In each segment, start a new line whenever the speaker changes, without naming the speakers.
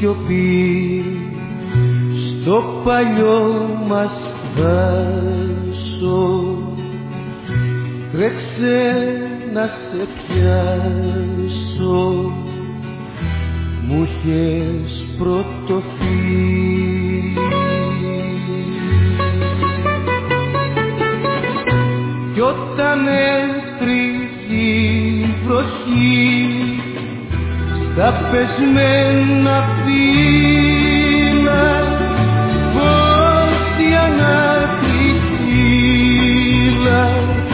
σιωπή στο παλιό μας δάσο. Τρέξε να σε πιάσω, μου είχες πρωτοθεί. Κι όταν έστριχε η βροχή στα πεσμένα φύλλα, πως η ανάκρη φύλλα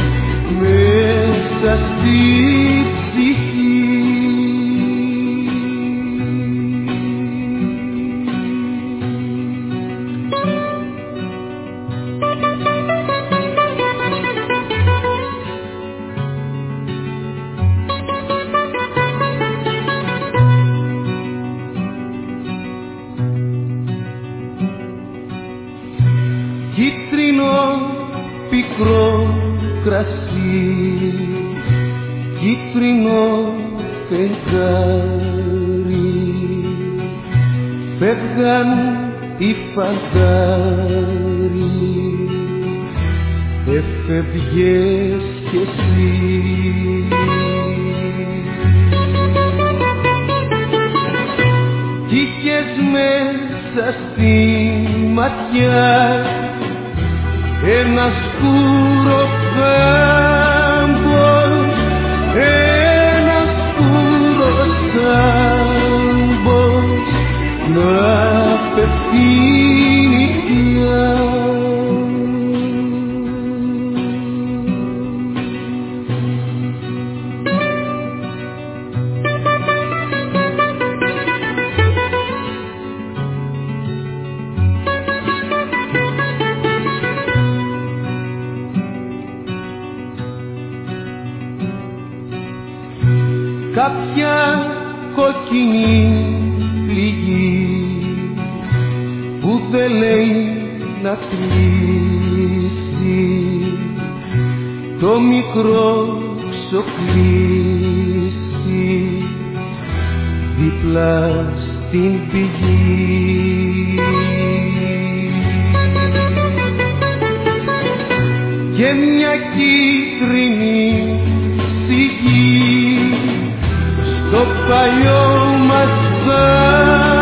μέσα στη ψυχή. Κίτρινο πικρό κρασί, κίτρινο φεγγάρι, φεύγαν οι φαντάροι, έφευγες κι εσύ. Κι είχες μέσα στη ματιά ένα σκούρο κάμπος, ένα σκούρο κάμπος να απευθύνει πια. Κάποια κόκκινη πληγή που δεν λέει να κλείσει, το μικρό ξοκλήσει δίπλα στην πηγή. Και μια κίτρινη σιγή στο παλιό μας δάσο,